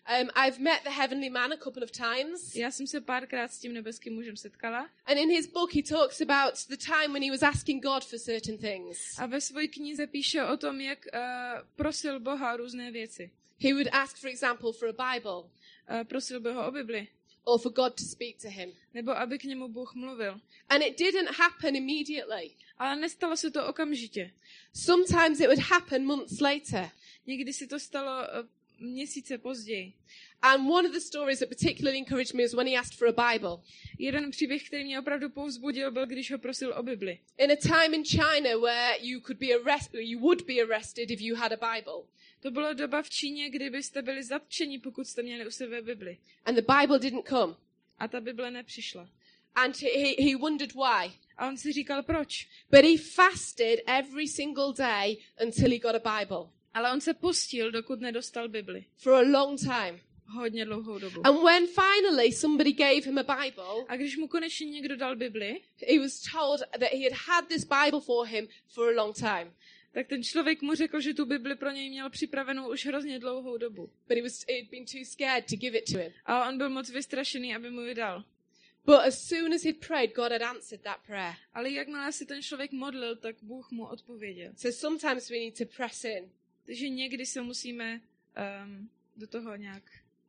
Um, I've met the heavenly man a couple of times. Já jsem se párkrát s tím nebeským mužem setkala. And in his book he talks about the time when he was asking God for certain things. A ve své knize píše o tom, jak uh, prosil Boha o různé věci. He would ask, for example, for a Bible. Uh, prosil by ho o Bibli. Or for God to speak to him. Nebo aby k němu Bůh mluvil. And it didn't happen immediately. Ale nestalo se to okamžitě. Sometimes it would happen months later. Někdy se to stalo uh, měsíce později. And one of the stories that particularly encouraged me was when he asked for a Bible. Jeden příběh, který mě opravdu povzbudil, byl, když ho prosil o Bibli. In a time in China where you could be arrested, you would be arrested if you had a Bible. To byla doba v Číně, kdy byste byli zatčeni, pokud jste měli u sebe Bibli. And the Bible didn't come. A ta Bible nepřišla. And he, he wondered why. A on si říkal, proč. But he fasted every single day until he got a Bible. Ale on se postil, dokud nedostal Bibli. For a long time. Hodně dlouhou dobu. And when finally somebody gave him a Bible, a když mu konečně někdo dal Bibli, he was told that he had had this Bible for him for a long time. Tak ten člověk mu řekl, že tu Bibli pro něj měl připravenou už hrozně dlouhou dobu. But he was he'd been too scared to give it to him. A on byl moc vystrašený, aby mu ji dal. But as soon as he'd prayed, God had answered that prayer. Ale jakmile se ten člověk modlil, tak Bůh mu odpověděl. So sometimes we need to press in. Takže někdy se musíme um, do toho nějak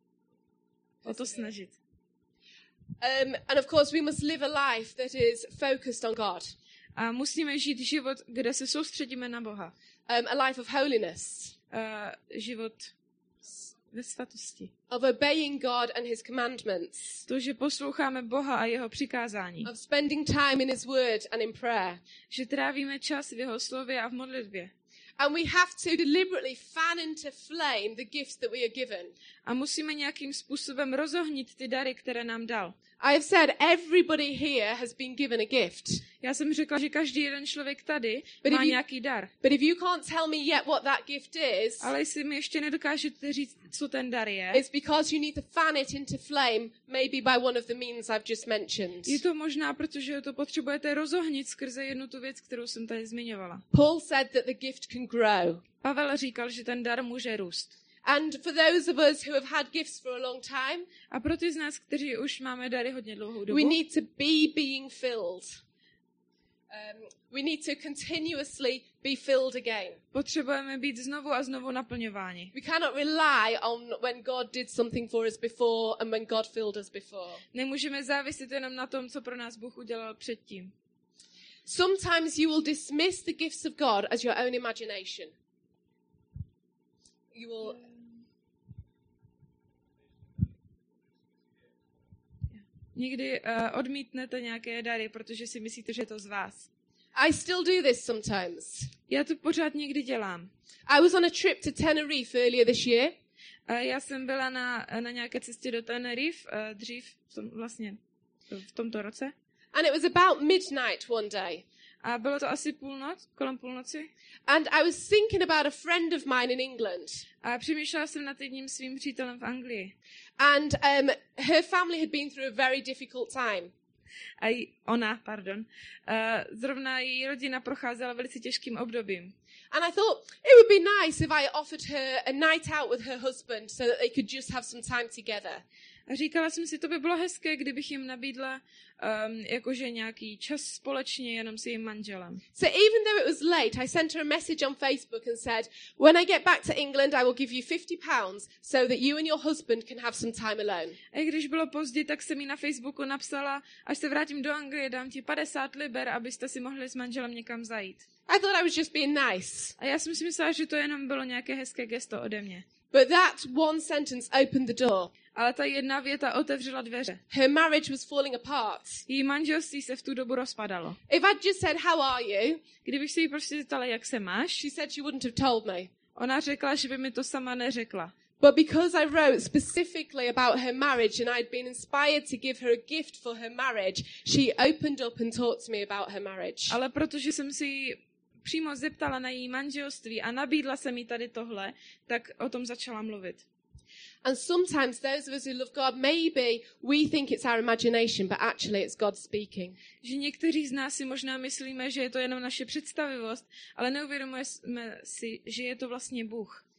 o to snažit. Um, and of course we must live a life that is focused on God. A musíme žít život, kde se soustředíme na Boha. Um, a life of holiness. Uh, život ve svatosti. Of obeying God and his commandments. To, že posloucháme Boha a jeho přikázání. Of spending time in his word and in prayer. Že trávíme čas v jeho slově a v modlitbě. And we have to deliberately fan into flame the gifts that we are given. A musíme nějakým způsobem rozohnit ty dary, které nám dal. I have said everybody here has been given a gift. Já jsem řekla, že každý jeden člověk tady But má you, nějaký dar. But if you can't tell me yet what that gift is, ale jestli mi ještě nedokážete říct, co ten dar je, it's because you need to fan it into flame, maybe by one of the means I've just mentioned. Je to možná, protože to potřebujete rozohnit skrze jednu tu věc, kterou jsem tady zmiňovala. Paul said that the gift can grow. Pavel říkal, že ten dar může růst. And for those of us who have had gifts for a long time, a pro ty z nás, kteří už máme dary hodně dlouhou dobu, we need to be being filled. Um, we need to continuously be filled again. Potřebujeme být znovu a znovu naplňováni. We cannot rely on when God did something for us before and when God filled us before. Nemůžeme záviset jenom na tom, co pro nás Bůh udělal předtím. Sometimes you will dismiss the gifts of God as your own imagination. You will Někdy uh, odmítnete nějaké dary, protože si myslíte, že je to z vás. I still do this sometimes. Já to pořád někdy dělám. I was on a trip to Tenerife earlier this year. Uh, já jsem byla na, na nějaké cestě do Tenerife uh, dřív, v tom, vlastně v tomto roce. And it was about midnight one day. A bylo to asi půlnoc, kolem půlnoci. And I was thinking about a friend of mine in England. A přemýšlela jsem nad jedním svým přítelem v Anglii. And um, her family had been through a very difficult time. A jí, ona, pardon. Uh, zrovna její rodina procházela velice těžkým obdobím. And I thought it would be nice if I offered her a night out with her husband so that they could just have some time together. A říkala jsem si, to by bylo hezké, kdybych jim nabídla um, jakože nějaký čas společně jenom s jejím manželem. So even though it was late, I sent her a message on Facebook and said, when I get back to England, I will give you fifty pounds so that you and your husband can have some time alone. A když bylo pozdě, tak jsem jí na Facebooku napsala, až se vrátím do Anglie, dám ti padesát liber, abyste si mohli s manželem někam zajít. I thought I was just being nice. A já jsem si myslela, že to jenom bylo nějaké hezké gesto ode mě. But that one sentence opened the door. Ale ta jedna věta otevřela dveře. Her marriage was falling apart. Její manželství se v tu dobu rozpadalo. If I'd just said, how are you? Kdybych se jí prostě zeptala, jak se máš, She said she wouldn't have told me. ona řekla, že by mi to sama neřekla. But because I wrote specifically about her marriage and I'd been inspired to give her a gift for her marriage, she opened up and talked to me about her marriage. Ale protože jsem si jí přímo zeptala na její manželství a nabídla se mi tady tohle, tak o tom začala mluvit. And sometimes those of us who love God, maybe we think it's our imagination, but actually it's God speaking. Že někteří z nás si možná myslíme, že je to jenom naše představivost, ale neuvědomujeme si, že je to vlastně Bůh.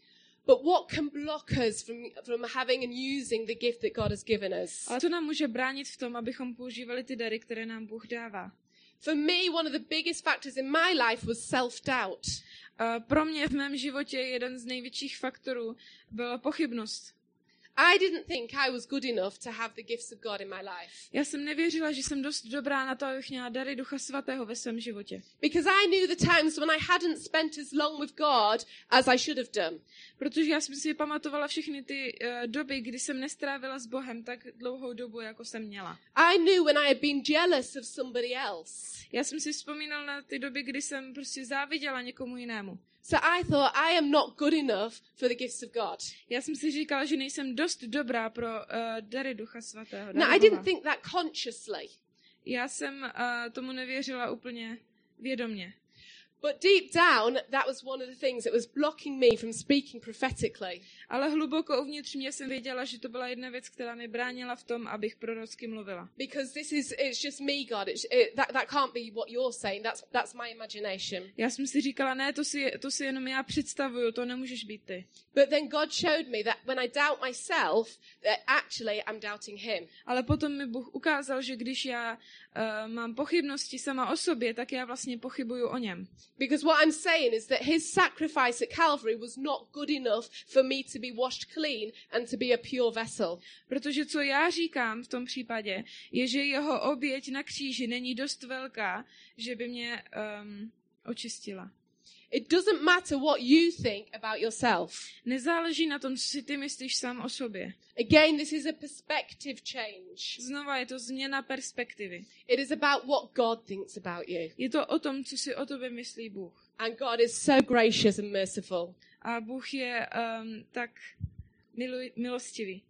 But what can block us from, from having and using the gift that God has given us? Ale to nám může bránit v tom, abychom používali ty dary, které nám Bůh dává. For me, one of the biggest factors in my life was self-doubt. Uh, pro mě v mém životě jeden z největších faktorů byla pochybnost. I didn't think I was good enough to have the gifts of God in my life. Já jsem nevěřila, že jsem dost dobrá na to, abych měla dary Ducha Svatého ve svém životě. Because I knew the times when I hadn't spent as long with God as I should have done. Protože já jsem si pamatovala všechny ty uh, doby, kdy jsem nestrávila s Bohem tak dlouhou dobu, jako jsem měla. I knew when I had been jealous of somebody else. Já jsem si vzpomínala na ty doby, kdy jsem prostě záviděla někomu jinému. So I thought I am not good enough for the gifts of God. Já jsem si říkala, že nejsem dost dobrá pro uh, dary Ducha Svatého. No, I didn't think that consciously. Já jsem uh, tomu nevěřila úplně vědomě. But deep down, that was one of the things that was blocking me from speaking prophetically. Ale hluboko uvnitř mě jsem věděla, že to byla jedna věc, která mi bránila v tom, abych prorocky mluvila. Because this is, it's just me, God. It's, it, that, that can't be what you're saying. That's, that's my imagination. Já jsem si říkala, ne, to si, to si jenom já představuju, to nemůžeš být ty. But then God showed me that when I doubt myself, that actually I'm doubting him. Ale potom mi Bůh ukázal, že když já uh, mám pochybnosti sama o sobě, tak já vlastně pochybuju o něm. Because what I'm saying is that his sacrifice at Calvary was not good enough for me to be washed clean and to be a pure vessel. Protože co já říkám v tom případě, je, že jeho oběť na kříži není dost velká, že by mě um, očistila. It doesn't matter what you think about yourself. Nezáleží na tom, co si ty myslíš sám o sobě. Again, this is a perspective change. Znova je to změna perspektivy. It is about what God thinks about you. Je to o tom, co si o tobě myslí Bůh. And God is so gracious and merciful. A Bůh je um, tak miluj, milostivý.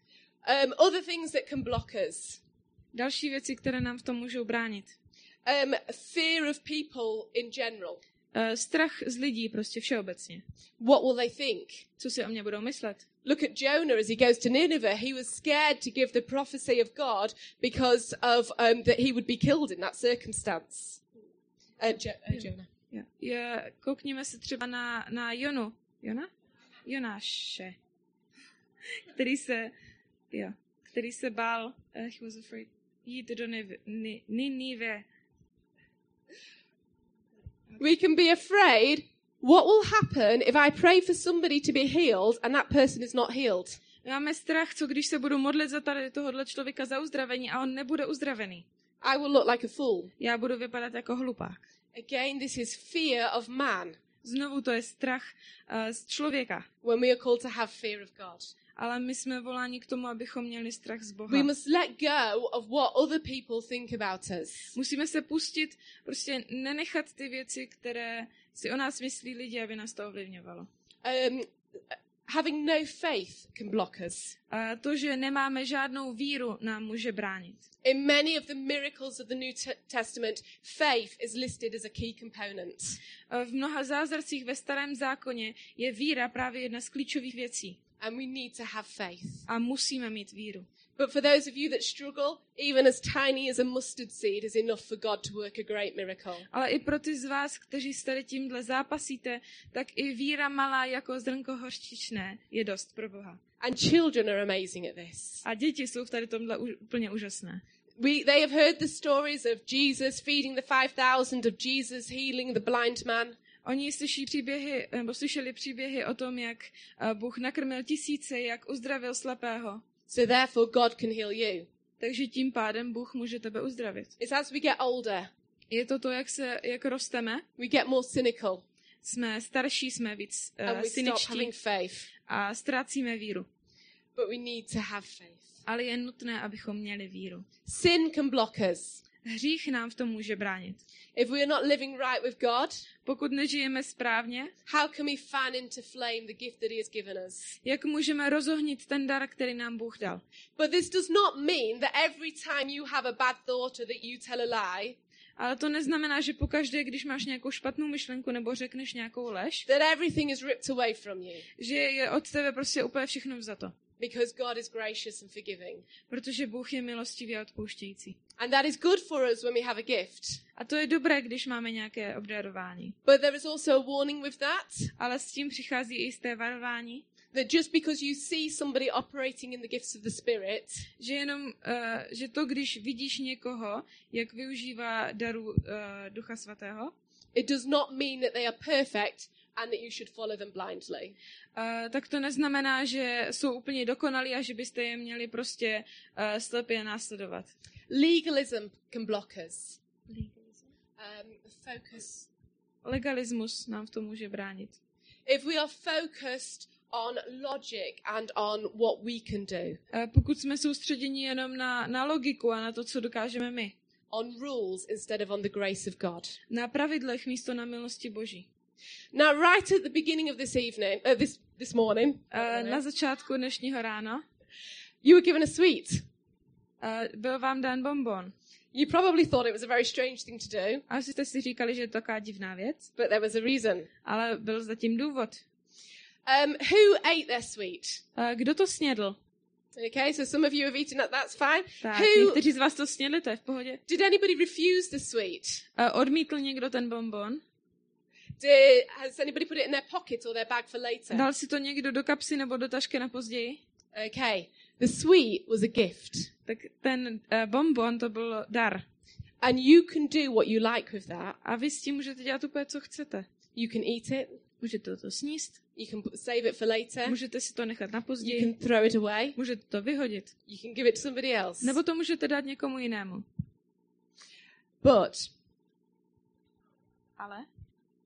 Um, other things that can block us. Další věci, které nám v tom můžou bránit. Um, fear of people in general. Uh, strach z lidí prostě všeobecně. What will they think? Co si o mě budou myslet? Look at Jonah as he goes to Nineveh. He was scared to give the prophecy of God because of um, that he would be killed in that circumstance. Uh, jo- uh, Jonah. Yeah. Je, koukněme se třeba na, na Jonu. Jona? Jonáše. Který se, jo, který se bál, uh, he was afraid, jít do Ninive. We can be afraid. What will happen if I pray for somebody to be healed and that person is not healed? Máme strach, co když se budu modlit za tady tohohle člověka za uzdravení a on nebude uzdravený. I will look like a fool. Já budu vypadat jako hlupák. Again, this is fear of man. Znovu to je strach uh, z člověka. When we are called to have fear of God. Ale my jsme voláni k tomu, abychom měli strach z Boha. We must let go of what other people think about us. Musíme se pustit, prostě nenechat ty věci, které si o nás myslí lidi, aby nás to ovlivňovalo. Um, having no faith can block us. A to, že nemáme žádnou víru, nám může bránit. In many of the miracles of the New T- Testament, faith is listed as a key component. A v mnoha zázracích ve Starém zákoně je víra právě jedna z klíčových věcí. And we need to have faith. A musíme mít víru. But for those of you that struggle, even as tiny as a mustard seed is enough for God to work a great miracle. Ale i pro ty z vás, kteří s tady tímhle zápasíte, tak i víra malá jako zrnko hořčičné je dost pro Boha. And children are amazing at this. A děti jsou v tady tomhle u, úplně úžasné. We, they have heard the stories of Jesus feeding the five thousand, of Jesus healing the blind man. Oni slyší příběhy, nebo slyšeli příběhy o tom, jak Bůh nakrmil tisíce, jak uzdravil slepého. So therefore God can heal you. Takže tím pádem Bůh může tebe uzdravit. It's as we get older, Je to to, jak se, jak rosteme. we get more cynical Jsme starší, jsme víc and uh, we stop cyničtí having faith. a ztrácíme víru. But we need to have faith. Ale je nutné, abychom měli víru. Sin can block us. Hřích nám v tom může bránit. If we are not living right with God, Pokud nežijeme správně, how can we fan into flame the gift that he has given us? jak můžeme rozohnit ten dar, který nám Bůh dal? But this does not mean that every time you have a bad thought or that you tell a lie, Ale to neznamená, že pokaždé, když máš nějakou špatnou myšlenku nebo řekneš nějakou lež, that everything is ripped away from you. že je od tebe prostě úplně všechno vzato. Because God is gracious and forgiving. Protože Bůh je milostivý a odpouštějící. And that is good for us when we have a gift. A to je dobré, když máme nějaké obdarování. But there is also a warning with that. Ale s tím přichází i jisté varování. that just because you see somebody operating in the gifts of the Spirit, že jenom, uh, že to, když vidíš někoho, jak využívá daru uh, Ducha Svatého, it does not mean that they are perfect and that you should follow them blindly. Uh, tak to neznamená, že jsou úplně dokonalí a že byste je měli prostě uh, slepě následovat. Legalism can block us. Um, focus. Legalismus nám v tom může bránit. If we are focused on logic and on what we can do, Uh, pokud jsme soustředěni jenom na, na logiku a na to, co dokážeme my. on rules instead of on the grace of God. Na pravidlech místo na milosti Boží. Now, right at the beginning of this evening, uh, this this morning, Uh, na začátku dnešního rána you were given a sweet. uh, byl vám dán bonbon. You probably thought it was a very strange thing to do, A asi jste si říkali, že je to taková divná věc, but there was a reason. ale byl zatím důvod. Um, who ate their sweet? Uh, kdo to snědl? Okay, so some of you have eaten that. That's fine. Tak, Who někteří z vás to snědli, to je v pohodě. did anybody refuse the sweet? Uh, odmítl někdo ten bonbon? Did, has anybody put it in their pocket or their bag for later? Dal si to někdo do kapsy nebo do tašky na později? Okay, the sweet was a gift, Tak ten uh, bonbon to byl dar. and you can do what you like with that. A vy s tím můžete dělat úplně, co chcete. You can eat it. Můžete to sníst, You can put, save it for later. můžete si to nechat na You později, can throw it away. můžete to vyhodit. You can give it to somebody else. Nebo to můžete dát někomu jinému. But Ale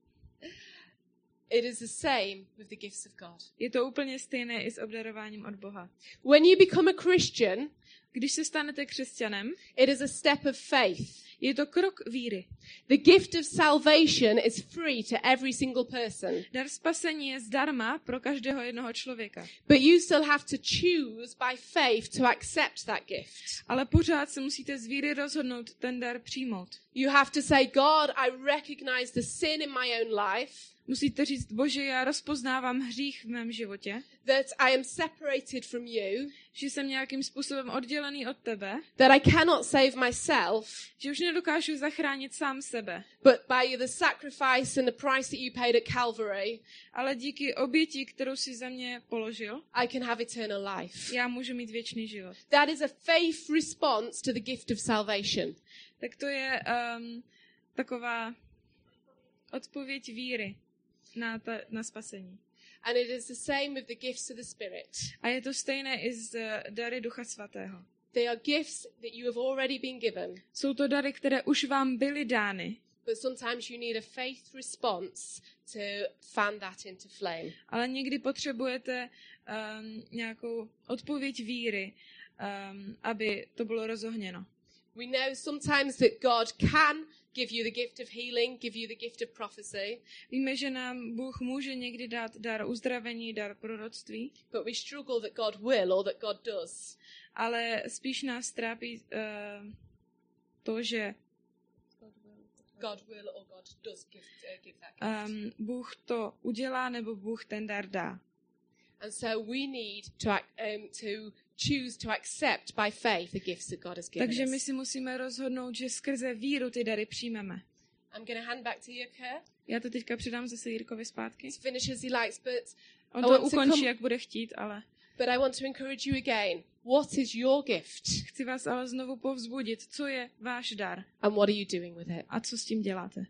it is the same with the gifts of God. je to úplně stejné i s obdarováním od Boha. When you become a Christian, Když se stanete křesťanem, it is a step of faith. je to krok víry. The gift of salvation is free to every single person. Dar spasení je zdarma pro každého jednoho člověka. But you still have to choose by faith to accept that gift. Ale pořád se musíte z víry rozhodnout ten dar přijmout. You have to say, God, I recognize the sin in my own life, Musíte říct, Bože, já rozpoznávám hřích v mém životě, that I am separated from you, že jsem nějakým způsobem oddělený od tebe, that I cannot save myself, že už nedokážu zachránit sám sebe, but by the sacrifice and the price that you paid at Calvary, ale díky oběti, kterou si za mě položil, I can have eternal life. já můžu mít věčný život. That is a faith response to the gift of salvation. Tak to je um, taková odpověď víry na, ta, na spasení. And it is the same with the gifts of the Spirit. A je to stejné i z uh, dary Ducha Svatého. They are gifts that you have already been given, Jsou to dary, které už vám byly dány, but sometimes you need a faith response to fan that into flame. ale někdy potřebujete um, nějakou odpověď víry, um, aby to bylo rozohněno. We know sometimes that God can give you the gift of healing, give you the gift of prophecy, Víme, že nám Bůh může někdy dát dar uzdravení, dar proroctví, but we struggle that God will or that God does. ale spíš nás trápí uh, to, že God will or God does give, uh, give that gift. um, Bůh to udělá nebo Bůh ten dar dá. And so we need to ac- um, to choose to accept by faith the gifts that God has given Takže my us. si musíme rozhodnout, že skrze víru ty dary přijmeme. I'm going to hand back to Yuka. Já to teďka předám zase Jirkovi zpátky. Let's finish as he likes, but On I to want to ukončí, come- jak bude chtít, ale but I want to encourage you again. What is your gift, chci vás ale znovu povzbudit, co je váš dar and what are you doing with it? a co s tím děláte.